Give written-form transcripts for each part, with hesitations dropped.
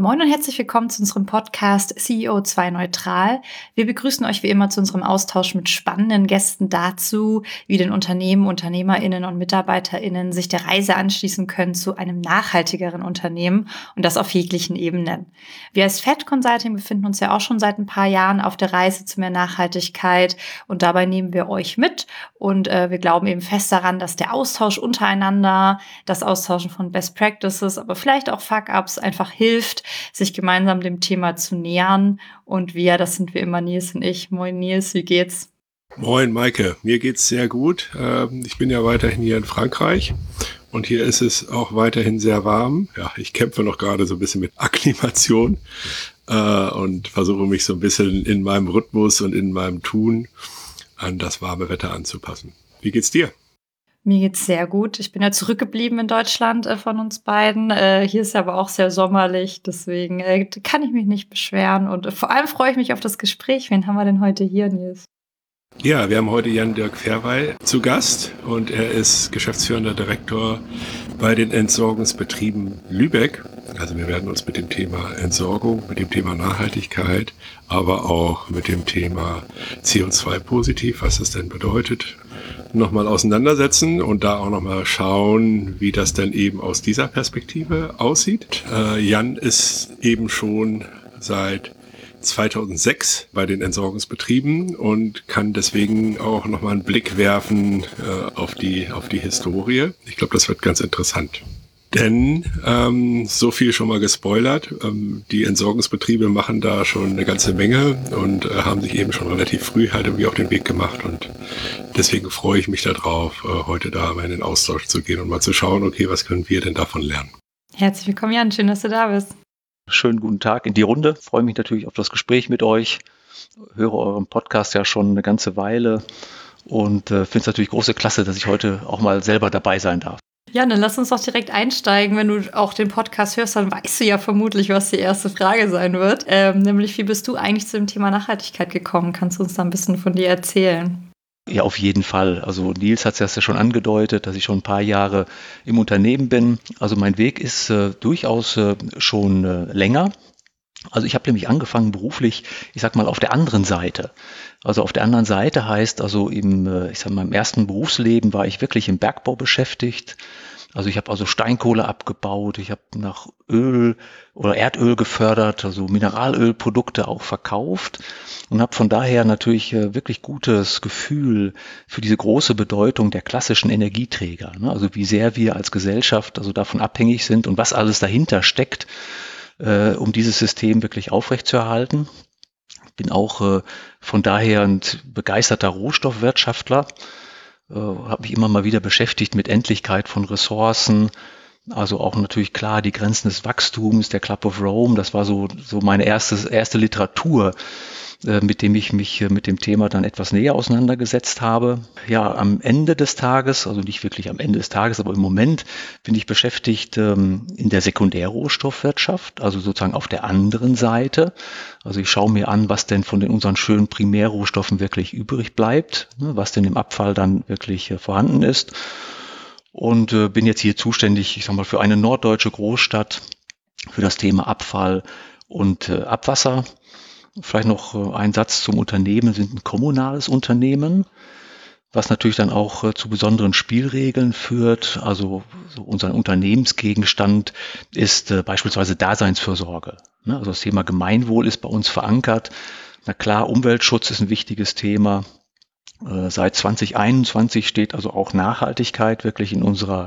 Moin und herzlich willkommen zu unserem Podcast CEO2 Neutral. Wir begrüßen euch wie immer zu unserem Austausch mit spannenden Gästen dazu, wie denn Unternehmen, UnternehmerInnen und MitarbeiterInnen sich der Reise anschließen können zu einem nachhaltigeren Unternehmen und das auf jeglichen Ebenen. Wir als Fed Consulting befinden uns ja auch schon seit ein paar Jahren auf der Reise zu mehr Nachhaltigkeit und dabei nehmen wir euch mit und wir glauben eben fest daran, dass der Austausch untereinander, das Austauschen von Best Practices, aber vielleicht auch Fuck-Ups einfach hilft, sich gemeinsam dem Thema zu nähern. Und wir, das sind wie immer Nils und ich. Moin Nils, wie geht's? Moin Maike, mir geht's sehr gut. Ich bin ja weiterhin hier in Frankreich und hier ist es auch weiterhin sehr warm. Ja, ich kämpfe noch gerade so ein bisschen mit Akklimation und versuche mich so ein bisschen in meinem Rhythmus und in meinem Tun an das warme Wetter anzupassen. Wie geht's dir? Mir geht's sehr gut. Ich bin ja zurückgeblieben in Deutschland von uns beiden. Hier ist ja aber auch sehr sommerlich, deswegen kann ich mich nicht beschweren. Und vor allem freue ich mich auf das Gespräch. Wen haben wir denn heute hier, Nils? Ja, wir haben heute Jan-Dirk Verweil zu Gast und er ist geschäftsführender Direktor bei den Entsorgungsbetrieben Lübeck. Also wir werden uns mit dem Thema Entsorgung, mit dem Thema Nachhaltigkeit, aber auch mit dem Thema CO2-positiv, was das denn bedeutet, nochmal auseinandersetzen und da auch nochmal schauen, wie das denn eben aus dieser Perspektive aussieht. Jan ist eben schon seit 2006 bei den Entsorgungsbetrieben und kann deswegen auch nochmal einen Blick werfen auf die Historie. Ich glaube, das wird ganz interessant. Denn, so viel schon mal gespoilert, die Entsorgungsbetriebe machen da schon eine ganze Menge und haben sich eben schon relativ früh halt irgendwie auf den Weg gemacht und deswegen freue ich mich darauf, heute da mal in den Austausch zu gehen und mal zu schauen, okay, was können wir denn davon lernen? Herzlich willkommen, Jan, schön, dass du da bist. Schönen guten Tag in die Runde, freue mich natürlich auf das Gespräch mit euch, höre euren Podcast ja schon eine ganze Weile und finde es natürlich große Klasse, dass ich heute auch mal selber dabei sein darf. Ja, dann lass uns doch direkt einsteigen. Wenn du auch den Podcast hörst, dann weißt du ja vermutlich, was die erste Frage sein wird. Nämlich, wie bist du eigentlich zu dem Thema Nachhaltigkeit gekommen? Kannst du uns da ein bisschen von dir erzählen? Ja, auf jeden Fall. Also Nils hat es ja schon angedeutet, dass ich schon ein paar Jahre im Unternehmen bin. Also mein Weg ist durchaus schon länger. Also ich habe nämlich angefangen beruflich, ich sag mal, auf der anderen Seite. Also auf der anderen Seite heißt also im ersten Berufsleben war ich wirklich im Bergbau beschäftigt. Also ich habe also Steinkohle abgebaut, ich habe nach Öl oder Erdöl gefördert, also Mineralölprodukte auch verkauft und habe von daher natürlich wirklich gutes Gefühl für diese große Bedeutung der klassischen Energieträger. Also wie sehr wir als Gesellschaft also davon abhängig sind und was alles dahinter steckt, um dieses System wirklich aufrechtzuerhalten. Ich bin auch von daher ein begeisterter Rohstoffwirtschaftler, habe mich immer mal wieder beschäftigt mit Endlichkeit von Ressourcen, also auch natürlich klar die Grenzen des Wachstums, der Club of Rome, das war so meine erste Literatur, mit dem ich mich mit dem Thema dann etwas näher auseinandergesetzt habe. Ja, am Ende des Tages, also nicht wirklich am Ende des Tages, aber im Moment bin ich beschäftigt in der Sekundärrohstoffwirtschaft, also sozusagen auf der anderen Seite. Also ich schaue mir an, was denn von unseren schönen Primärrohstoffen wirklich übrig bleibt, was denn im Abfall dann wirklich vorhanden ist. Und bin jetzt hier zuständig, ich sag mal, für eine norddeutsche Großstadt, für das Thema Abfall und Abwasser. Vielleicht noch ein Satz zum Unternehmen. Wir sind ein kommunales Unternehmen, was natürlich dann auch zu besonderen Spielregeln führt. Also so unser Unternehmensgegenstand ist beispielsweise Daseinsfürsorge. Also das Thema Gemeinwohl ist bei uns verankert. Na klar, Umweltschutz ist ein wichtiges Thema. Seit 2021 steht also auch Nachhaltigkeit wirklich in unserem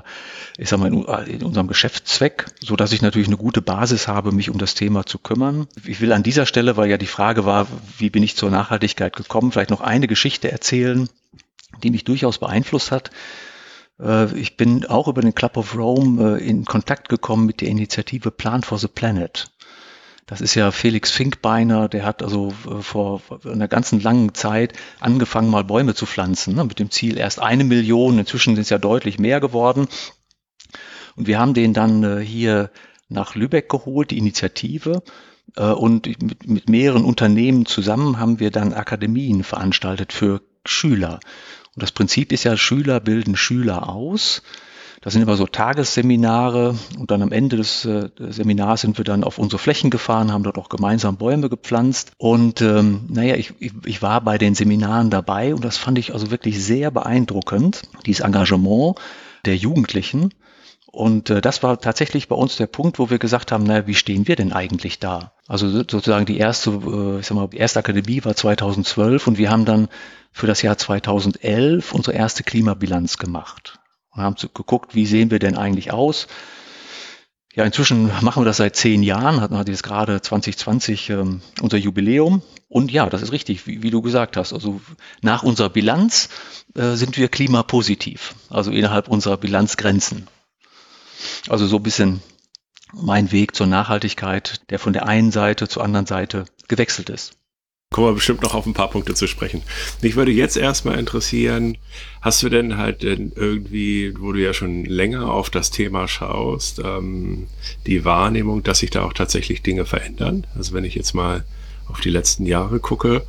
Geschäftszweck, so dass ich natürlich eine gute Basis habe, mich um das Thema zu kümmern. Ich will an dieser Stelle, weil ja die Frage war, wie bin ich zur Nachhaltigkeit gekommen, vielleicht noch eine Geschichte erzählen, die mich durchaus beeinflusst hat. Ich bin auch über den Club of Rome in Kontakt gekommen mit der Initiative Plant for the Planet. Das ist ja Felix Finkbeiner, der hat also vor einer ganzen langen Zeit angefangen, mal Bäume zu pflanzen, mit dem Ziel erst 1 Million, inzwischen sind es ja deutlich mehr geworden. Und wir haben den dann hier nach Lübeck geholt, die Initiative, und mit mehreren Unternehmen zusammen haben wir dann Akademien veranstaltet für Schüler. Und das Prinzip ist ja, Schüler bilden Schüler aus. Das sind immer so Tagesseminare und dann am Ende des Seminars sind wir dann auf unsere Flächen gefahren, haben dort auch gemeinsam Bäume gepflanzt und ich war bei den Seminaren dabei und das fand ich also wirklich sehr beeindruckend, dieses Engagement der Jugendlichen. Und das war tatsächlich bei uns der Punkt, wo wir gesagt haben, naja, wie stehen wir denn eigentlich da? Also sozusagen die erste Akademie war 2012 und wir haben dann für das Jahr 2011 unsere erste Klimabilanz gemacht und haben geguckt, wie sehen wir denn eigentlich aus? Ja, inzwischen machen wir das seit 10 Jahren, hatten jetzt gerade 2020 unser Jubiläum. Und ja, das ist richtig, wie du gesagt hast. Also nach unserer Bilanz sind wir klimapositiv, also innerhalb unserer Bilanzgrenzen. Also so ein bisschen mein Weg zur Nachhaltigkeit, der von der einen Seite zur anderen Seite gewechselt ist. Kommen wir bestimmt noch auf ein paar Punkte zu sprechen. Mich würde jetzt erstmal interessieren, hast du denn halt irgendwie, wo du ja schon länger auf das Thema schaust, die Wahrnehmung, dass sich da auch tatsächlich Dinge verändern? Also wenn ich jetzt mal auf die letzten Jahre gucke,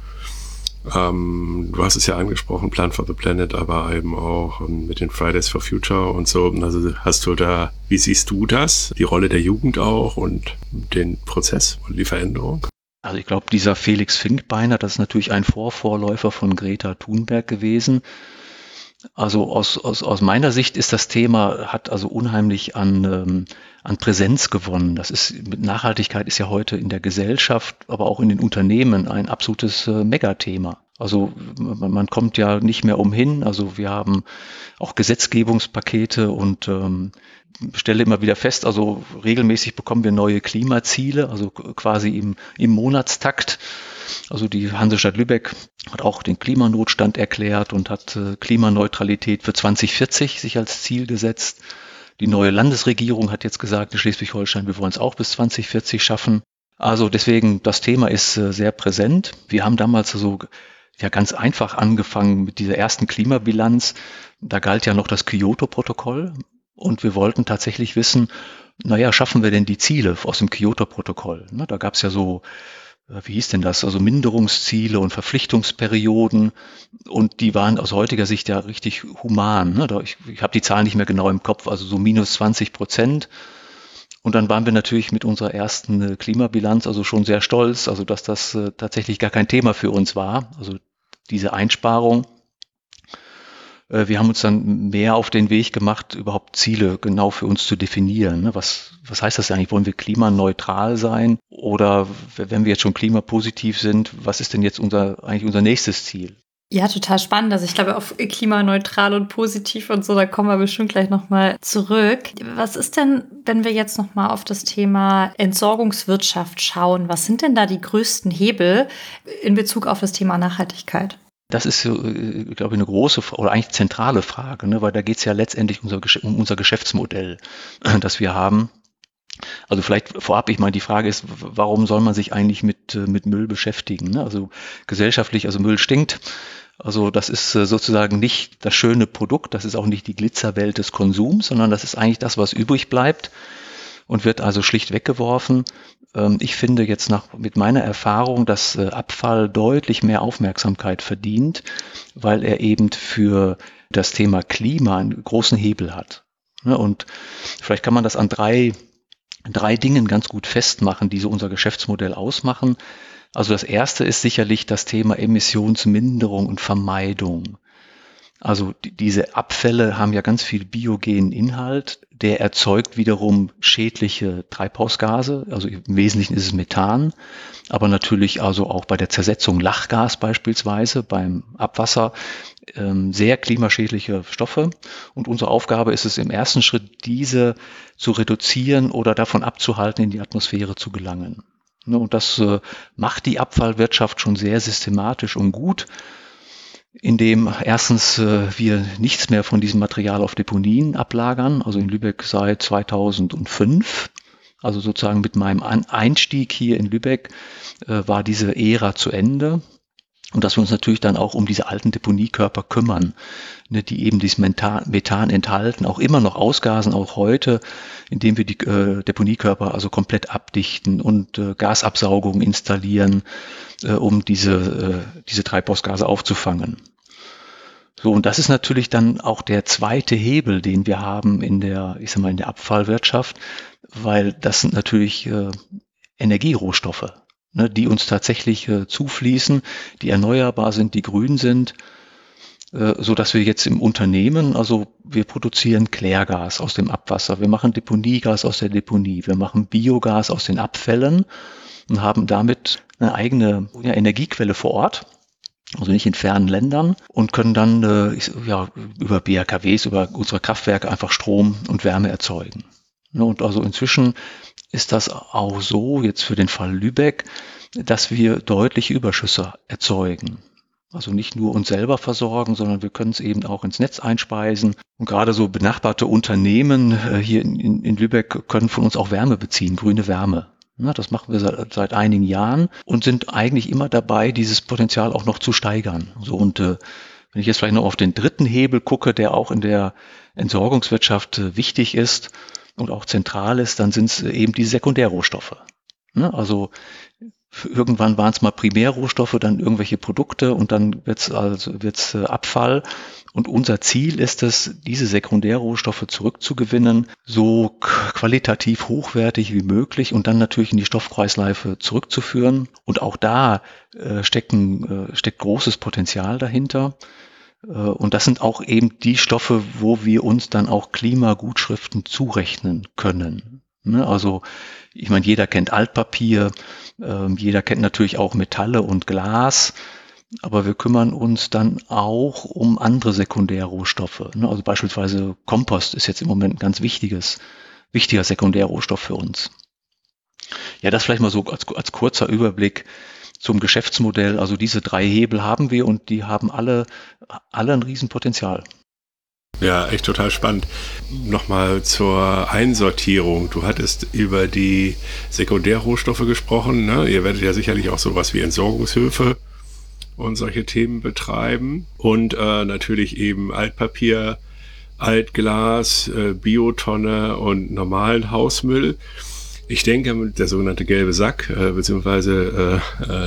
du hast es ja angesprochen, Plan for the Planet, aber eben auch mit den Fridays for Future und so. Also hast du da, wie siehst du das? Die Rolle der Jugend auch und den Prozess und die Veränderung? Also ich glaube, dieser Felix Finkbeiner, das ist natürlich ein Vorläufer von Greta Thunberg gewesen. Also aus meiner Sicht ist das Thema, hat also unheimlich an Präsenz gewonnen. Mit Nachhaltigkeit ist ja heute in der Gesellschaft, aber auch in den Unternehmen ein absolutes Megathema. Also man kommt ja nicht mehr umhin. Also wir haben auch Gesetzgebungspakete und stelle immer wieder fest, also regelmäßig bekommen wir neue Klimaziele, also quasi im Monatstakt. Also die Hansestadt Lübeck hat auch den Klimanotstand erklärt und hat Klimaneutralität für 2040 sich als Ziel gesetzt. Die neue Landesregierung hat jetzt gesagt, in Schleswig-Holstein, wir wollen es auch bis 2040 schaffen. Also deswegen, das Thema ist sehr präsent. Wir haben damals so ganz einfach angefangen mit dieser ersten Klimabilanz. Da galt ja noch das Kyoto-Protokoll und wir wollten tatsächlich wissen, schaffen wir denn die Ziele aus dem Kyoto-Protokoll? Da gab es ja so, wie hieß denn das, also Minderungsziele und Verpflichtungsperioden und die waren aus heutiger Sicht ja richtig human. Ich habe die Zahlen nicht mehr genau im Kopf, also so minus 20%. Und dann waren wir natürlich mit unserer ersten Klimabilanz also schon sehr stolz, also dass das tatsächlich gar kein Thema für uns war, also diese Einsparung. Wir haben uns dann mehr auf den Weg gemacht, überhaupt Ziele genau für uns zu definieren. Was heißt das eigentlich? Wollen wir klimaneutral sein? Oder wenn wir jetzt schon klimapositiv sind, was ist denn jetzt eigentlich unser nächstes Ziel? Ja, total spannend. Also ich glaube, auf klimaneutral und positiv und so, da kommen wir bestimmt gleich nochmal zurück. Was ist denn, wenn wir jetzt nochmal auf das Thema Entsorgungswirtschaft schauen? Was sind denn da die größten Hebel in Bezug auf das Thema Nachhaltigkeit? Das ist, glaube ich, eine große oder eigentlich zentrale Frage, ne? Weil da geht es ja letztendlich um unser Geschäftsmodell, das wir haben. Also vielleicht vorab, ich meine, die Frage ist, warum soll man sich eigentlich mit Müll beschäftigen? Ne? Also gesellschaftlich, also Müll stinkt. Also das ist sozusagen nicht das schöne Produkt, das ist auch nicht die Glitzerwelt des Konsums, sondern das ist eigentlich das, was übrig bleibt und wird also schlicht weggeworfen. Ich finde jetzt mit meiner Erfahrung, dass Abfall deutlich mehr Aufmerksamkeit verdient, weil er eben für das Thema Klima einen großen Hebel hat. Und vielleicht kann man das an drei Dingen ganz gut festmachen, die so unser Geschäftsmodell ausmachen. Also das erste ist sicherlich das Thema Emissionsminderung und Vermeidung. Also diese Abfälle haben ja ganz viel biogenen Inhalt, der erzeugt wiederum schädliche Treibhausgase, also im Wesentlichen ist es Methan, aber natürlich also auch bei der Zersetzung Lachgas beispielsweise, beim Abwasser, sehr klimaschädliche Stoffe. Und unsere Aufgabe ist es im ersten Schritt, diese zu reduzieren oder davon abzuhalten, in die Atmosphäre zu gelangen. Und das macht die Abfallwirtschaft schon sehr systematisch und gut, indem erstens wir nichts mehr von diesem Material auf Deponien ablagern, also in Lübeck seit 2005. Also sozusagen mit meinem Einstieg hier in Lübeck war diese Ära zu Ende. Und dass wir uns natürlich dann auch um diese alten Deponiekörper kümmern, ne, die eben dieses Methan enthalten, auch immer noch ausgasen, auch heute, indem wir die Deponiekörper also komplett abdichten und Gasabsaugung installieren, um diese Treibhausgase aufzufangen. So, und das ist natürlich dann auch der zweite Hebel, den wir haben in der Abfallwirtschaft, weil das sind natürlich Energierohstoffe, ne, die uns tatsächlich zufließen, die erneuerbar sind, die grün sind, so dass wir jetzt im Unternehmen, also wir produzieren Klärgas aus dem Abwasser, wir machen Deponiegas aus der Deponie, wir machen Biogas aus den Abfällen und haben damit eine eigene Energiequelle vor Ort, also nicht in fernen Ländern, und können dann über BHKWs, über unsere Kraftwerke einfach Strom und Wärme erzeugen. Und also inzwischen ist das auch so, jetzt für den Fall Lübeck, dass wir deutliche Überschüsse erzeugen. Also nicht nur uns selber versorgen, sondern wir können es eben auch ins Netz einspeisen. Und gerade so benachbarte Unternehmen hier in Lübeck können von uns auch Wärme beziehen, grüne Wärme. Ja, das machen wir seit einigen Jahren und sind eigentlich immer dabei, dieses Potenzial auch noch zu steigern. So, und wenn ich jetzt vielleicht noch auf den dritten Hebel gucke, der auch in der Entsorgungswirtschaft wichtig ist und auch zentral ist, dann sind es eben die Sekundärrohstoffe. Ne? Also irgendwann waren es mal Primärrohstoffe, dann irgendwelche Produkte und dann wird's Abfall. Und unser Ziel ist es, diese Sekundärrohstoffe zurückzugewinnen, so qualitativ hochwertig wie möglich und dann natürlich in die Stoffkreisläufe zurückzuführen. Und auch da steckt großes Potenzial dahinter. Und das sind auch eben die Stoffe, wo wir uns dann auch Klimagutschriften zurechnen können. Also ich meine, jeder kennt Altpapier, jeder kennt natürlich auch Metalle und Glas, aber wir kümmern uns dann auch um andere Sekundärrohstoffe. Also beispielsweise Kompost ist jetzt im Moment ein ganz wichtiger Sekundärrohstoff für uns. Ja, das vielleicht mal so als kurzer Überblick zum Geschäftsmodell. Also diese 3 Hebel haben wir und die haben alle ein Riesenpotenzial. Ja, echt total spannend. Nochmal zur Einsortierung. Du hattest über die Sekundärrohstoffe gesprochen. Ne? Ihr werdet ja sicherlich auch sowas wie Entsorgungshöfe und solche Themen betreiben. Und natürlich eben Altpapier, Altglas, Biotonne und normalen Hausmüll. Ich denke, der sogenannte gelbe Sack, beziehungsweise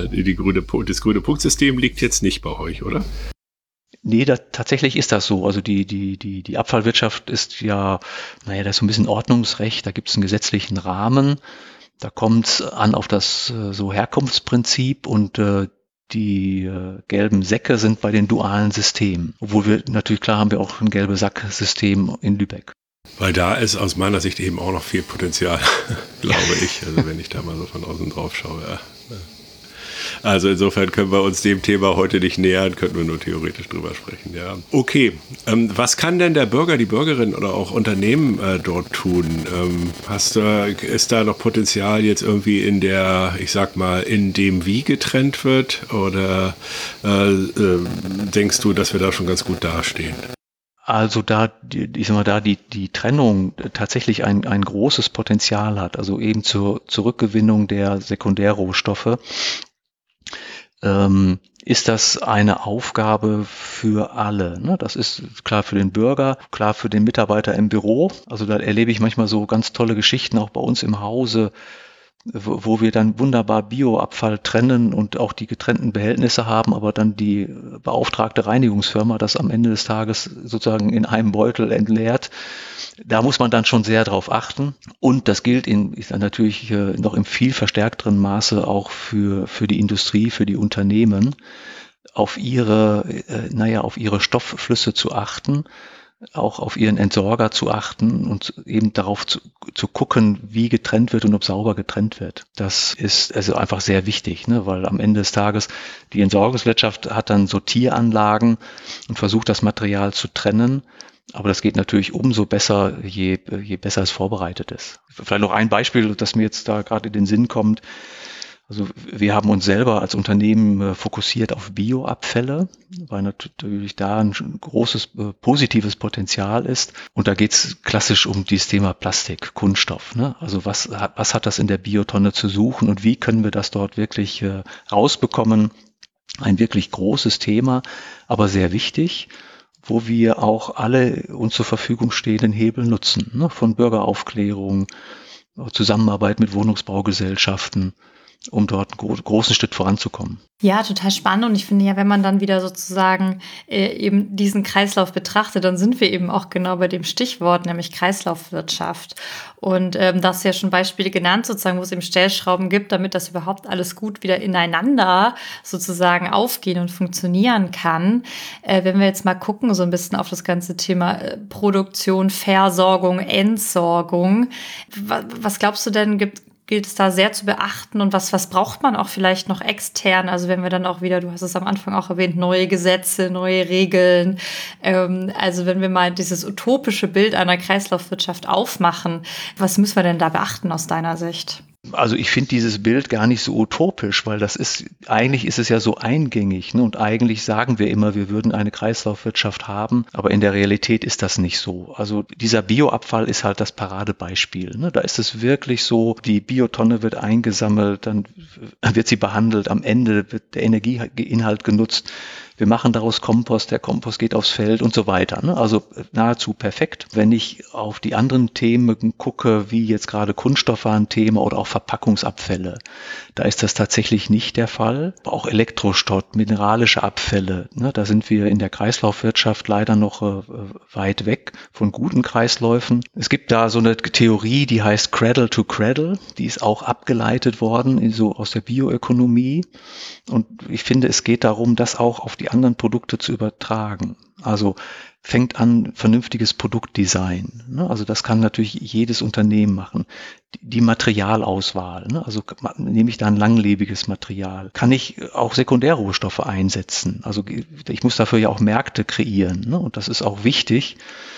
das grüne Punktsystem liegt jetzt nicht bei euch, oder? Nee, tatsächlich ist das so. Also die Abfallwirtschaft ist ja, da ist so ein bisschen Ordnungsrecht, da gibt es einen gesetzlichen Rahmen, da kommt es an auf das so Herkunftsprinzip und die gelben Säcke sind bei den dualen Systemen. Obwohl wir natürlich, klar haben wir auch ein gelbe Sack-System in Lübeck. Weil da ist aus meiner Sicht eben auch noch viel Potenzial, glaube ich, also wenn ich da mal so von außen drauf schaue. Ja. Also insofern können wir uns dem Thema heute nicht nähern, könnten wir nur theoretisch drüber sprechen. Ja. Okay, was kann denn der Bürger, die Bürgerin oder auch Unternehmen dort tun? Ist da noch Potenzial jetzt irgendwie in dem wie getrennt wird? Oder denkst du, dass wir da schon ganz gut dastehen? Also die Trennung tatsächlich ein großes Potenzial hat, also eben zur Rückgewinnung der Sekundärrohstoffe, ist das eine Aufgabe für alle. Ne? Das ist klar für den Bürger, klar für den Mitarbeiter im Büro. Also da erlebe ich manchmal so ganz tolle Geschichten auch bei uns im Hause, wo wir dann wunderbar Bioabfall trennen und auch die getrennten Behältnisse haben, aber dann die beauftragte Reinigungsfirma das am Ende des Tages sozusagen in einem Beutel entleert. Da muss man dann schon sehr drauf achten. Und das gilt natürlich noch im viel verstärkteren Maße auch für die Industrie, für die Unternehmen, auf ihre Stoffflüsse zu achten, auch auf ihren Entsorger zu achten und eben darauf zu gucken, wie getrennt wird und ob sauber getrennt wird. Das ist also einfach sehr wichtig, ne? Weil am Ende des Tages die Entsorgungswirtschaft hat dann Sortieranlagen und versucht, das Material zu trennen. Aber das geht natürlich umso besser, je besser es vorbereitet ist. Vielleicht noch ein Beispiel, das mir jetzt da gerade in den Sinn kommt. Also wir haben uns selber als Unternehmen fokussiert auf Bioabfälle, weil natürlich da ein großes positives Potenzial ist. Und da geht es klassisch um dieses Thema Plastik, Kunststoff. Ne? Also was hat das in der Biotonne zu suchen und wie können wir das dort wirklich rausbekommen? Ein wirklich großes Thema, aber sehr wichtig, wo wir auch alle uns zur Verfügung stehenden Hebel nutzen. Ne? Von Bürgeraufklärung, Zusammenarbeit mit Wohnungsbaugesellschaften, um dort einen großen Schritt voranzukommen. Ja, total spannend. Und ich finde ja, wenn man dann wieder sozusagen eben diesen Kreislauf betrachtet, dann sind wir eben auch genau bei dem Stichwort, nämlich Kreislaufwirtschaft. Und da hast du ja schon Beispiele genannt, sozusagen, wo es eben Stellschrauben gibt, damit das überhaupt alles gut wieder ineinander sozusagen aufgehen und funktionieren kann. Wenn wir jetzt mal gucken, so ein bisschen auf das ganze Thema Produktion, Versorgung, Entsorgung. Was glaubst du denn, gilt es da sehr zu beachten und was braucht man auch vielleicht noch extern? Also wenn wir dann auch wieder, du hast es am Anfang auch erwähnt, neue Gesetze, neue Regeln. Also wenn wir mal dieses utopische Bild einer Kreislaufwirtschaft aufmachen, was müssen wir denn da beachten aus deiner Sicht? Also ich finde dieses Bild gar nicht so utopisch, weil eigentlich ist es ja so eingängig, ne? Und eigentlich sagen wir immer, wir würden eine Kreislaufwirtschaft haben, aber in der Realität ist das nicht so. Also dieser Bioabfall ist halt das Paradebeispiel, ne? Da ist es wirklich so, die Biotonne wird eingesammelt, dann wird sie behandelt, am Ende wird der Energieinhalt genutzt. Wir machen daraus Kompost, der Kompost geht aufs Feld und so weiter, ne? Also nahezu perfekt. Wenn ich auf die anderen Themen gucke, wie jetzt gerade Kunststoff war ein Thema oder auch Verpackungsabfälle, da ist das tatsächlich nicht der Fall. Auch Elektroschrott, mineralische Abfälle, ne? Da sind wir in der Kreislaufwirtschaft leider noch weit weg von guten Kreisläufen. Es gibt da so eine Theorie, die heißt Cradle to Cradle, die ist auch abgeleitet worden, so aus der Bioökonomie. Und ich finde, es geht darum, das auch auf die anderen Produkte zu übertragen. Also fängt an, vernünftiges Produktdesign, ne? Also das kann natürlich jedes Unternehmen machen. Die Materialauswahl, ne? Also nehme ich da ein langlebiges Material? Kann ich auch Sekundärrohstoffe einsetzen? Also ich muss dafür ja auch Märkte kreieren, ne? Und das ist auch wichtig.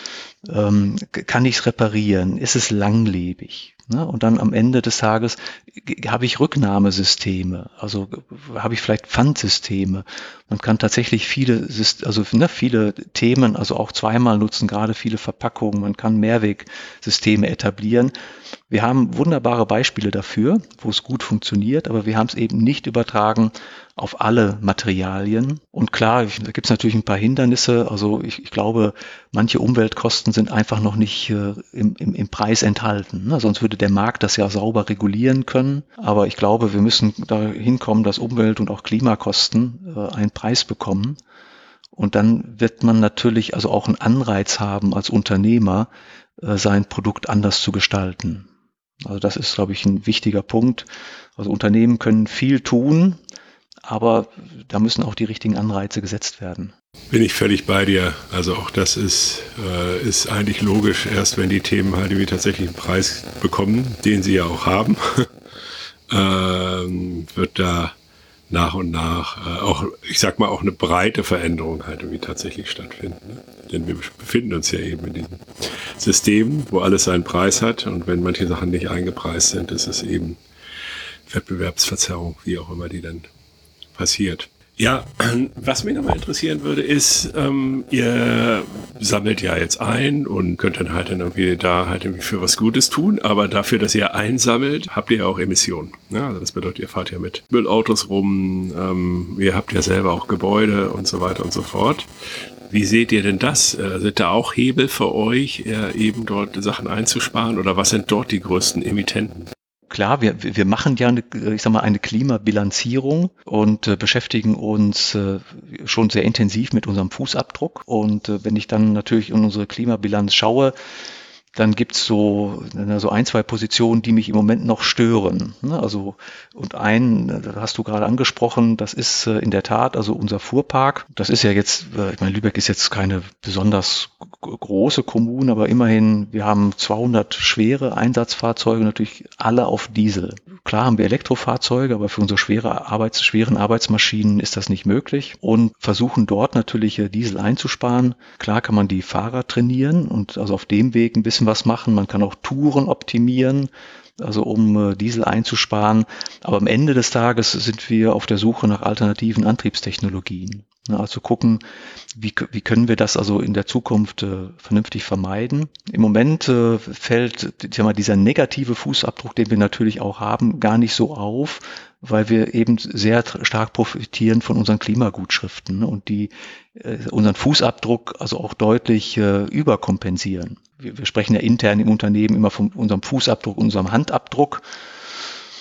Kann ich es reparieren? Ist es langlebig? Ne? Und dann am Ende des Tages habe ich Rücknahmesysteme, also habe ich vielleicht Pfandsysteme. Man kann tatsächlich viele Themen, also auch zweimal nutzen, gerade viele Verpackungen. Man kann Mehrwegsysteme etablieren. Wir haben wunderbare Beispiele dafür, wo es gut funktioniert, aber wir haben es eben nicht übertragen auf alle Materialien. Und klar, da gibt es natürlich ein paar Hindernisse. Also ich glaube, manche Umweltkosten sind einfach noch nicht im Preis enthalten, ne? Sonst würde der Markt das ja sauber regulieren können. Aber ich glaube, wir müssen da hinkommen, dass Umwelt- und auch Klimakosten einen Preis bekommen. Und dann wird man natürlich also auch einen Anreiz haben, als Unternehmer sein Produkt anders zu gestalten. Also das ist, glaube ich, ein wichtiger Punkt. Also Unternehmen können viel tun, aber da müssen auch die richtigen Anreize gesetzt werden. Bin ich völlig bei dir. Also auch das ist eigentlich logisch, erst wenn die Themen halt irgendwie tatsächlich einen Preis bekommen, den sie ja auch haben, wird da nach und nach auch, ich sag mal, auch eine breite Veränderung halt irgendwie tatsächlich stattfinden. Ne? Denn wir befinden uns ja eben in diesem System, wo alles seinen Preis hat, und wenn manche Sachen nicht eingepreist sind, ist es eben Wettbewerbsverzerrung, wie auch immer die dann passiert. Ja, was mich nochmal interessieren würde, ist, ihr sammelt ja jetzt ein und könnt dann halt irgendwie für was Gutes tun, aber dafür, dass ihr einsammelt, habt ihr ja auch Emissionen. Ja, also das bedeutet, ihr fahrt ja mit Müllautos rum, ihr habt ja selber auch Gebäude und so weiter und so fort. Wie seht ihr denn das? Sind da auch Hebel für euch, eben dort Sachen einzusparen, oder was sind dort die größten Emittenten? Klar, wir machen ja eine Klimabilanzierung und beschäftigen uns schon sehr intensiv mit unserem Fußabdruck. Und wenn ich dann natürlich in unsere Klimabilanz schaue, dann gibt's so ein, zwei Positionen, die mich im Moment noch stören. Also, und das hast du gerade angesprochen, das ist in der Tat, also unser Fuhrpark. Das ist ja jetzt, ich meine, Lübeck ist jetzt keine besonders große Kommune, aber immerhin, wir haben 200 schwere Einsatzfahrzeuge, natürlich alle auf Diesel. Klar haben wir Elektrofahrzeuge, aber für unsere schweren Arbeitsmaschinen ist das nicht möglich, und versuchen dort natürlich Diesel einzusparen. Klar kann man die Fahrer trainieren und also auf dem Weg ein bisschen was machen. Man kann auch Touren optimieren, also um Diesel einzusparen. Aber am Ende des Tages sind wir auf der Suche nach alternativen Antriebstechnologien. Also gucken, wie können wir das also in der Zukunft vernünftig vermeiden. Im Moment fällt dieser negative Fußabdruck, den wir natürlich auch haben, gar nicht so auf, weil wir eben sehr stark profitieren von unseren Klimagutschriften und die unseren Fußabdruck also auch deutlich überkompensieren. Wir sprechen ja intern im Unternehmen immer von unserem Fußabdruck, unserem Handabdruck.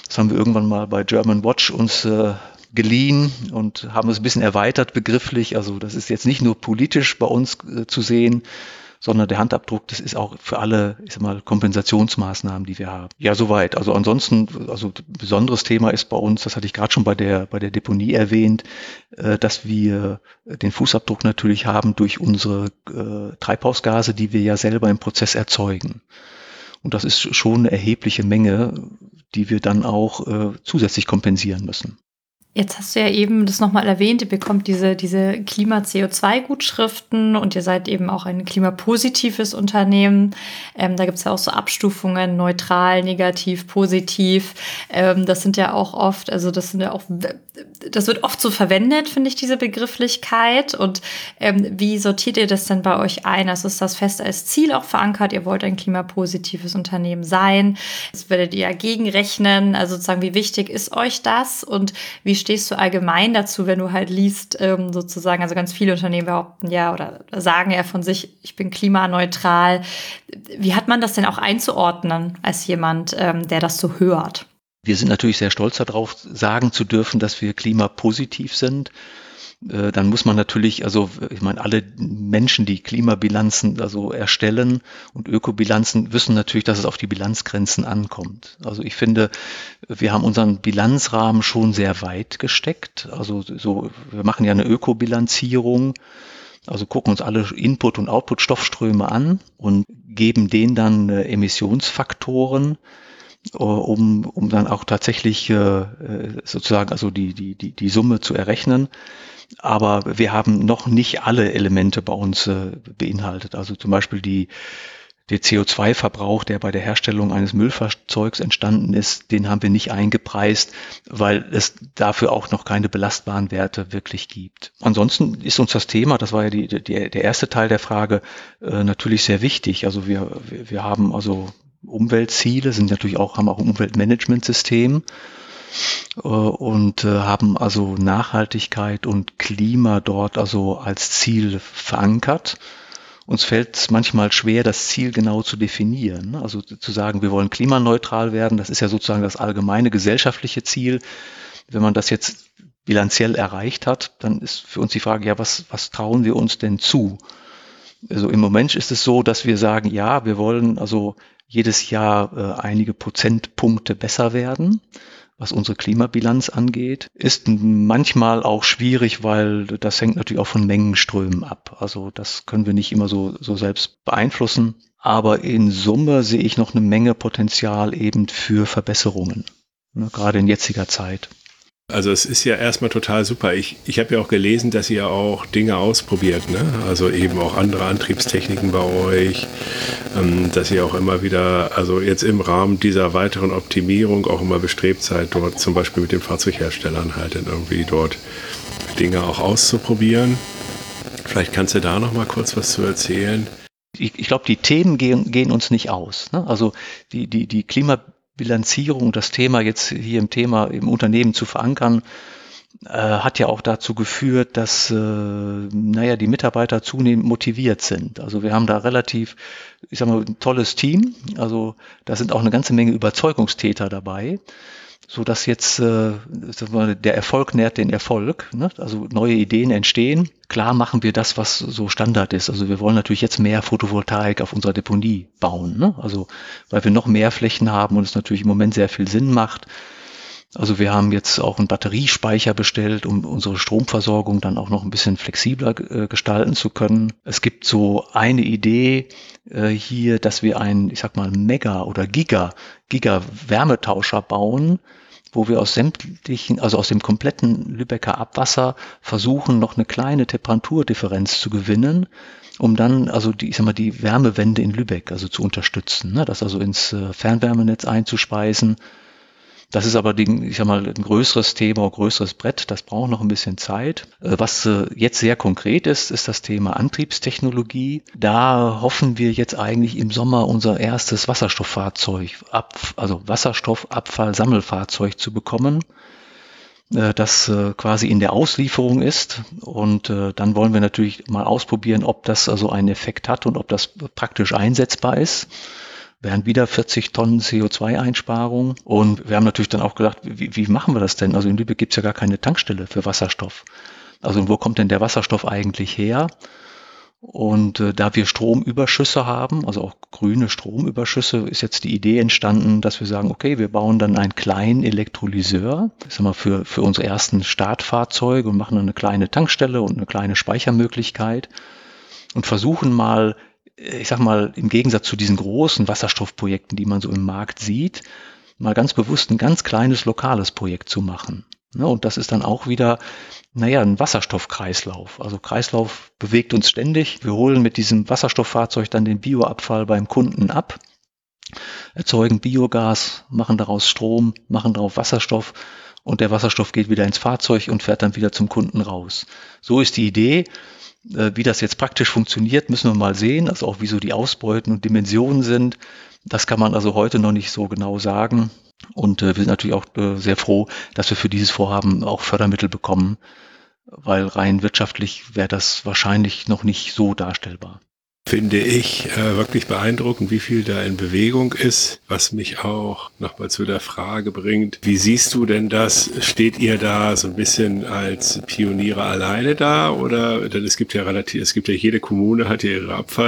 Das haben wir irgendwann mal bei German Watch uns geliehen und haben es ein bisschen erweitert begrifflich. Also das ist jetzt nicht nur politisch bei uns zu sehen, sondern der Handabdruck, das ist auch für alle, ich sag mal, Kompensationsmaßnahmen, die wir haben. Ja, soweit. Also ansonsten, also besonderes Thema ist bei uns, das hatte ich gerade schon bei der Deponie erwähnt, dass wir den Fußabdruck natürlich haben durch unsere Treibhausgase, die wir ja selber im Prozess erzeugen. Und das ist schon eine erhebliche Menge, die wir dann auch zusätzlich kompensieren müssen. Jetzt hast du ja eben das nochmal erwähnt, ihr bekommt diese Klima-CO2-Gutschriften und ihr seid eben auch ein klimapositives Unternehmen. Da gibt es ja auch so Abstufungen, neutral, negativ, positiv. Das sind ja auch oft, das wird oft so verwendet, finde ich, diese Begrifflichkeit. Und wie sortiert ihr das denn bei euch ein? Also ist das fest als Ziel auch verankert? Ihr wollt ein klimapositives Unternehmen sein. Das werdet ihr ja gegenrechnen. Also sozusagen, wie wichtig ist euch das? Und wie stehst du allgemein dazu, wenn du halt liest, sozusagen, also ganz viele Unternehmen behaupten ja oder sagen ja von sich, ich bin klimaneutral. Wie hat man das denn auch einzuordnen als jemand, der das so hört? Wir sind natürlich sehr stolz darauf, sagen zu dürfen, dass wir klimapositiv sind. Dann muss man natürlich, ich meine, alle Menschen, die Klimabilanzen erstellen und Ökobilanzen, wissen natürlich, dass es auf die Bilanzgrenzen ankommt. Also ich finde, wir haben unseren Bilanzrahmen schon sehr weit gesteckt. Wir machen ja eine Ökobilanzierung, gucken uns alle Input- und Output-Stoffströme an und geben denen dann Emissionsfaktoren, um dann auch tatsächlich die Summe zu errechnen. Aber wir haben noch nicht alle Elemente bei uns beinhaltet. Also zum Beispiel der CO2-Verbrauch, der bei der Herstellung eines Müllfahrzeugs entstanden ist, den haben wir nicht eingepreist, weil es dafür auch noch keine belastbaren Werte wirklich gibt. Ansonsten ist uns das Thema, das war ja der erste Teil der Frage, natürlich sehr wichtig. Also wir haben Umweltziele, haben auch ein Umweltmanagementsystem und haben Nachhaltigkeit und Klima dort als Ziel verankert. Uns fällt es manchmal schwer, das Ziel genau zu definieren. Also zu sagen, wir wollen klimaneutral werden, das ist ja sozusagen das allgemeine gesellschaftliche Ziel. Wenn man das jetzt bilanziell erreicht hat, dann ist für uns die Frage, ja, was trauen wir uns denn zu? Also im Moment ist es so, dass wir sagen, ja, wir wollen jedes Jahr einige Prozentpunkte besser werden, was unsere Klimabilanz angeht. Ist manchmal auch schwierig, weil das hängt natürlich auch von Mengenströmen ab. Also das können wir nicht immer so selbst beeinflussen. Aber in Summe sehe ich noch eine Menge Potenzial eben für Verbesserungen, gerade in jetziger Zeit. Also es ist ja erstmal total super. Ich habe ja auch gelesen, dass ihr auch Dinge ausprobiert, ne? Also eben auch andere Antriebstechniken bei euch, dass ihr auch immer wieder, jetzt im Rahmen dieser weiteren Optimierung auch immer bestrebt seid, dort zum Beispiel mit den Fahrzeugherstellern halt dann irgendwie dort Dinge auch auszuprobieren. Vielleicht kannst du da noch mal kurz was zu erzählen. Ich glaube, die Themen gehen uns nicht aus, ne? Also die Klimabilanzierung, das Thema jetzt hier im Unternehmen zu verankern, hat ja auch dazu geführt, dass die Mitarbeiter zunehmend motiviert sind. Also wir haben da relativ, ein tolles Team. Also da sind auch eine ganze Menge Überzeugungstäter dabei, so dass jetzt der Erfolg nährt den Erfolg, ne? Also neue Ideen entstehen. Klar machen wir das, was so Standard ist. Also wir wollen natürlich jetzt mehr Photovoltaik auf unserer Deponie bauen, ne? Also weil wir noch mehr Flächen haben und es natürlich im Moment sehr viel Sinn macht. Also wir haben jetzt auch einen Batteriespeicher bestellt, um unsere Stromversorgung dann auch noch ein bisschen flexibler gestalten zu können. Es gibt so eine Idee hier, dass wir einen, Mega- oder Giga-Wärmetauscher bauen, wo wir aus dem kompletten Lübecker Abwasser versuchen, noch eine kleine Temperaturdifferenz zu gewinnen, um dann die Wärmewende in Lübeck zu unterstützen, ne? Das ins Fernwärmenetz einzuspeisen. Das ist aber ein größeres Thema, ein größeres Brett, das braucht noch ein bisschen Zeit. Was jetzt sehr konkret ist das Thema Antriebstechnologie. Da hoffen wir jetzt eigentlich im Sommer unser erstes Wasserstoffabfallsammelfahrzeug zu bekommen, das quasi in der Auslieferung ist. Und dann wollen wir natürlich mal ausprobieren, ob das einen Effekt hat und ob das praktisch einsetzbar ist. wären wieder 40 Tonnen CO2-Einsparung. Und wir haben natürlich dann auch gedacht, wie machen wir das denn? Also in Lübeck gibt es ja gar keine Tankstelle für Wasserstoff. Also wo kommt denn der Wasserstoff eigentlich her? Und da wir Stromüberschüsse haben, also auch grüne Stromüberschüsse, ist jetzt die Idee entstanden, dass wir sagen, okay, wir bauen dann einen kleinen Elektrolyseur, ich sag mal, für unsere ersten Startfahrzeuge und machen dann eine kleine Tankstelle und eine kleine Speichermöglichkeit und versuchen mal, ich sag mal, im Gegensatz zu diesen großen Wasserstoffprojekten, die man so im Markt sieht, mal ganz bewusst ein ganz kleines lokales Projekt zu machen. Ja, und das ist dann auch wieder, ein Wasserstoffkreislauf. Also Kreislauf bewegt uns ständig. Wir holen mit diesem Wasserstofffahrzeug dann den Bioabfall beim Kunden ab, erzeugen Biogas, machen daraus Strom, machen darauf Wasserstoff und der Wasserstoff geht wieder ins Fahrzeug und fährt dann wieder zum Kunden raus. So ist die Idee. Wie das jetzt praktisch funktioniert, müssen wir mal sehen. Also auch wie so die Ausbeuten und Dimensionen sind. Das kann man also heute noch nicht so genau sagen. Und wir sind natürlich auch sehr froh, dass wir für dieses Vorhaben auch Fördermittel bekommen, weil rein wirtschaftlich wäre das wahrscheinlich noch nicht so darstellbar. Finde ich wirklich beeindruckend, wie viel da in Bewegung ist, was mich auch nochmal zu der Frage bringt, wie siehst du denn das? Steht ihr da so ein bisschen als Pioniere alleine da oder denn es gibt ja jede Kommune hat ja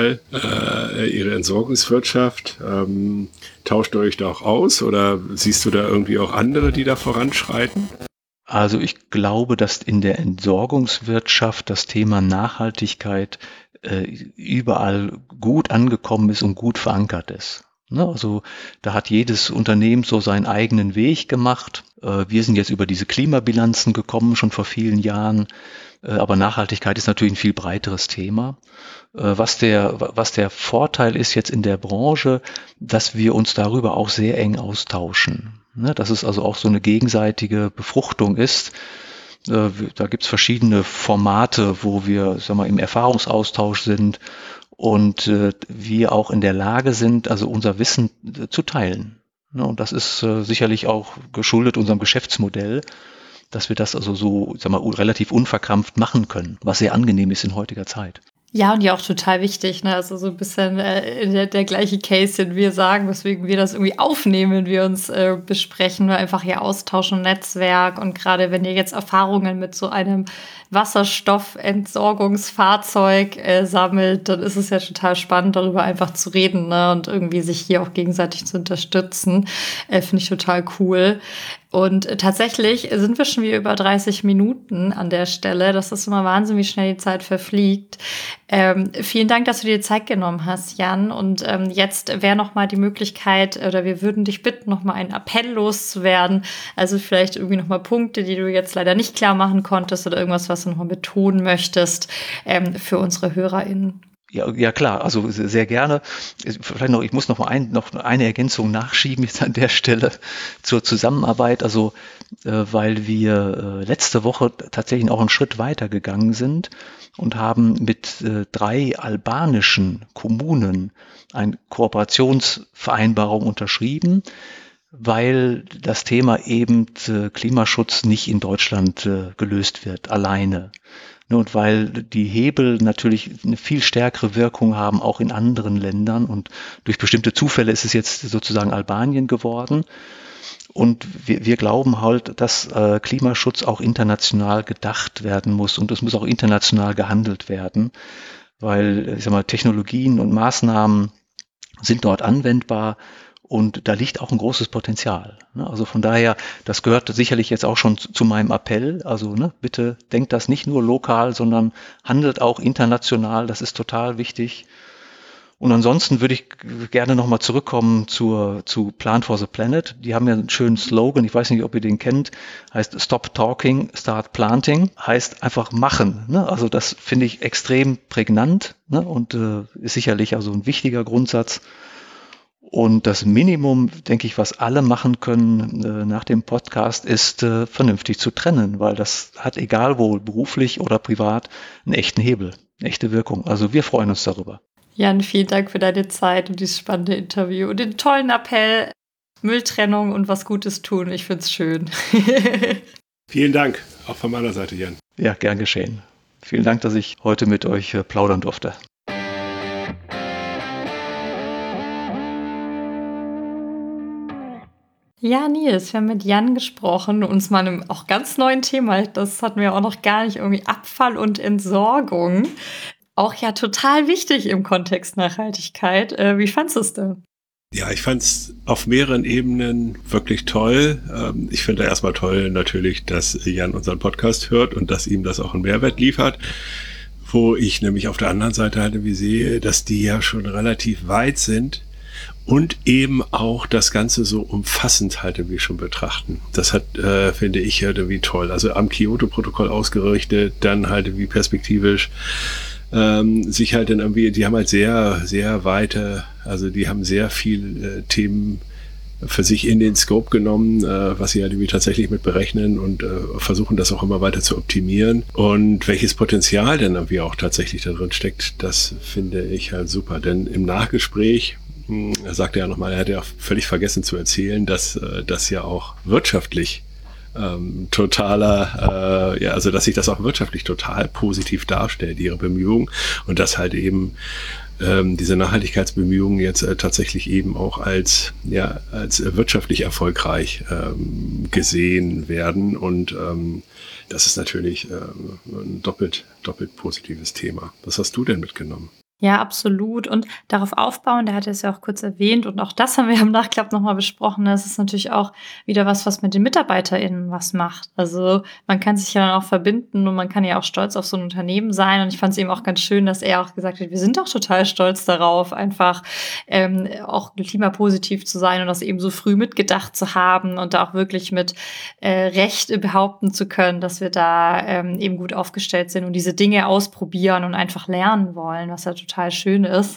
ihre Entsorgungswirtschaft. Tauscht ihr euch da auch aus oder siehst du da irgendwie auch andere, die da voranschreiten? Also ich glaube, dass in der Entsorgungswirtschaft das Thema Nachhaltigkeit überall gut angekommen ist und gut verankert ist. Also da hat jedes Unternehmen so seinen eigenen Weg gemacht. Wir sind jetzt über diese Klimabilanzen gekommen, schon vor vielen Jahren. Aber Nachhaltigkeit ist natürlich ein viel breiteres Thema. Was der Vorteil ist jetzt in der Branche, dass wir uns darüber auch sehr eng austauschen. Dass es also auch so eine gegenseitige Befruchtung ist. Da gibt's verschiedene Formate, wo wir im Erfahrungsaustausch sind und wir auch in der Lage sind, also unser Wissen zu teilen. Und das ist sicherlich auch geschuldet unserem Geschäftsmodell, dass wir das also so relativ unverkrampft machen können, was sehr angenehm ist in heutiger Zeit. Ja, und ja auch total wichtig, ne? Also so ein bisschen der gleiche Case, den wir sagen, weswegen wir das irgendwie aufnehmen, wenn wir uns besprechen, nur einfach hier Austausch und Netzwerk. Und gerade wenn ihr jetzt Erfahrungen mit so einem Wasserstoffentsorgungsfahrzeug sammelt, dann ist es ja total spannend, darüber einfach zu reden, ne? Und irgendwie sich hier auch gegenseitig zu unterstützen. Finde ich total cool. Und tatsächlich sind wir schon wieder über 30 Minuten an der Stelle. Das ist immer Wahnsinn, wie schnell die Zeit verfliegt. Vielen Dank, dass du dir Zeit genommen hast, Jan. Und jetzt wäre noch mal die Möglichkeit, oder wir würden dich bitten, noch mal einen Appell loszuwerden. Also vielleicht irgendwie noch mal Punkte, die du jetzt leider nicht klar machen konntest oder irgendwas, was du noch mal betonen möchtest für unsere HörerInnen. Ja klar, also sehr gerne. Vielleicht noch, ich muss noch eine Ergänzung nachschieben jetzt an der Stelle zur Zusammenarbeit. Also weil wir letzte Woche tatsächlich auch einen Schritt weiter gegangen sind und haben mit 3 albanischen Kommunen eine Kooperationsvereinbarung unterschrieben, weil das Thema eben Klimaschutz nicht in Deutschland gelöst wird, alleine. Und weil die Hebel natürlich eine viel stärkere Wirkung haben, auch in anderen Ländern. Und durch bestimmte Zufälle ist es jetzt sozusagen Albanien geworden. Und wir glauben halt, dass Klimaschutz auch international gedacht werden muss. Und es muss auch international gehandelt werden. Weil, Technologien und Maßnahmen sind dort anwendbar. Und da liegt auch ein großes Potenzial. Also von daher, das gehört sicherlich jetzt auch schon zu meinem Appell. Also bitte denkt das nicht nur lokal, sondern handelt auch international. Das ist total wichtig. Und ansonsten würde ich gerne nochmal zurückkommen zu Plant for the Planet. Die haben ja einen schönen Slogan, ich weiß nicht, ob ihr den kennt, heißt Stop Talking, Start Planting, heißt einfach machen. Also das finde ich extrem prägnant und ist sicherlich also ein wichtiger Grundsatz. Und das Minimum, denke ich, was alle machen können nach dem Podcast, ist vernünftig zu trennen, weil das hat, egal wo, beruflich oder privat, einen echten Hebel, eine echte Wirkung. Also wir freuen uns darüber. Jan, vielen Dank für deine Zeit und dieses spannende Interview und den tollen Appell, Mülltrennung und was Gutes tun. Ich finde es schön. Vielen Dank, auch von meiner Seite, Jan. Ja, gern geschehen. Vielen Dank, dass ich heute mit euch plaudern durfte. Ja, Nils, wir haben mit Jan gesprochen, uns mal einem auch ganz neuen Thema. Das hatten wir auch noch gar nicht, irgendwie Abfall und Entsorgung. Auch ja total wichtig im Kontext Nachhaltigkeit. Wie fandst du es denn? Ja, ich fand es auf mehreren Ebenen wirklich toll. Ich finde erstmal toll natürlich, dass Jan unseren Podcast hört und dass ihm das auch einen Mehrwert liefert. Wo ich nämlich auf der anderen Seite halt irgendwie sehe, dass die ja schon relativ weit sind und eben auch das Ganze so umfassend halt irgendwie schon betrachten. Das hat, finde ich, halt irgendwie toll. Also am Kyoto-Protokoll ausgerichtet, dann halt irgendwie perspektivisch sich halt dann irgendwie, die haben halt sehr, sehr weite, also die haben sehr viel Themen für sich in den Scope genommen, was sie halt irgendwie tatsächlich mit berechnen und versuchen das auch immer weiter zu optimieren. Und welches Potenzial denn irgendwie auch tatsächlich da drin steckt, das finde ich halt super. Denn im Nachgespräch, er sagte ja nochmal, er hat ja völlig vergessen zu erzählen, dass das ja auch wirtschaftlich also dass sich das auch wirtschaftlich total positiv darstellt, ihre Bemühungen, und dass halt eben diese Nachhaltigkeitsbemühungen jetzt tatsächlich eben auch als wirtschaftlich erfolgreich gesehen werden, und das ist natürlich ein doppelt positives Thema. Was hast du denn mitgenommen? Ja, absolut. Und darauf aufbauen, der hat es ja auch kurz erwähnt und auch das haben wir im Nachklapp nochmal besprochen. Das ist natürlich auch wieder was mit den MitarbeiterInnen was macht. Also man kann sich ja dann auch verbinden und man kann ja auch stolz auf so ein Unternehmen sein. Und ich fand es eben auch ganz schön, dass er auch gesagt hat, wir sind auch total stolz darauf, einfach auch klimapositiv zu sein und das eben so früh mitgedacht zu haben und da auch wirklich mit Recht behaupten zu können, dass wir da eben gut aufgestellt sind und diese Dinge ausprobieren und einfach lernen wollen, was ja total schön ist.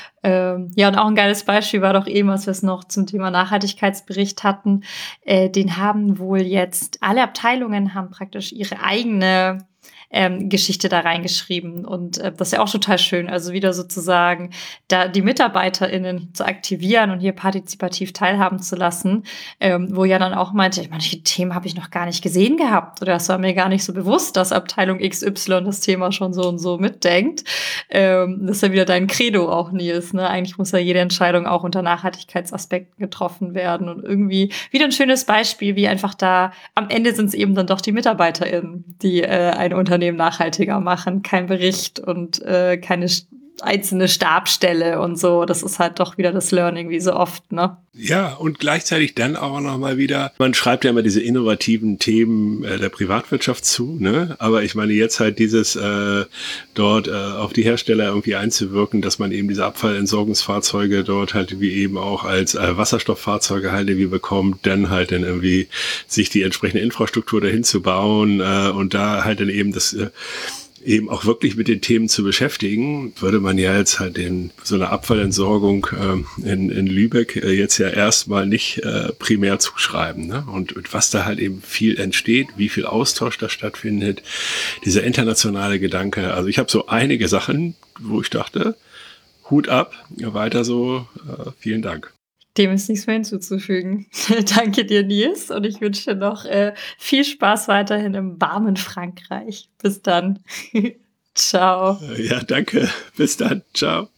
Ja, und auch ein geiles Beispiel war doch eben, als wir es noch zum Thema Nachhaltigkeitsbericht hatten, den haben wohl jetzt, alle Abteilungen haben praktisch ihre eigene Geschichte da reingeschrieben. Und das ist ja auch total schön. Also wieder sozusagen da die MitarbeiterInnen zu aktivieren und hier partizipativ teilhaben zu lassen, wo ja dann auch meinte, manche Themen habe ich noch gar nicht gesehen gehabt oder es war mir gar nicht so bewusst, dass Abteilung XY das Thema schon so und so mitdenkt. Das ist ja wieder dein Credo auch, Nils. Ne? Eigentlich muss ja jede Entscheidung auch unter Nachhaltigkeitsaspekten getroffen werden und irgendwie wieder ein schönes Beispiel, wie einfach da am Ende sind es eben dann doch die MitarbeiterInnen, die ein Unternehmen nachhaltiger machen, kein Bericht und keine einzelne Stabstelle und so. Das ist halt doch wieder das Learning, wie so oft, ne? Ja, und gleichzeitig dann auch nochmal wieder, man schreibt ja immer diese innovativen Themen der Privatwirtschaft zu, ne? Aber ich meine jetzt halt dieses dort auf die Hersteller irgendwie einzuwirken, dass man eben diese Abfallentsorgungsfahrzeuge dort halt wie eben auch als Wasserstofffahrzeuge halt irgendwie bekommt, dann halt dann irgendwie sich die entsprechende Infrastruktur dahin zu bauen und da halt dann eben das eben auch wirklich mit den Themen zu beschäftigen, würde man ja jetzt halt so eine Abfallentsorgung in Lübeck jetzt ja erstmal nicht primär zuschreiben. Ne? Und was da halt eben viel entsteht, wie viel Austausch da stattfindet, dieser internationale Gedanke. Also ich habe so einige Sachen, wo ich dachte, Hut ab, weiter so, vielen Dank. Dem ist nichts mehr hinzuzufügen. Danke dir, Nils, und ich wünsche dir noch viel Spaß weiterhin im warmen Frankreich. Bis dann. Ciao. Ja, danke. Bis dann. Ciao.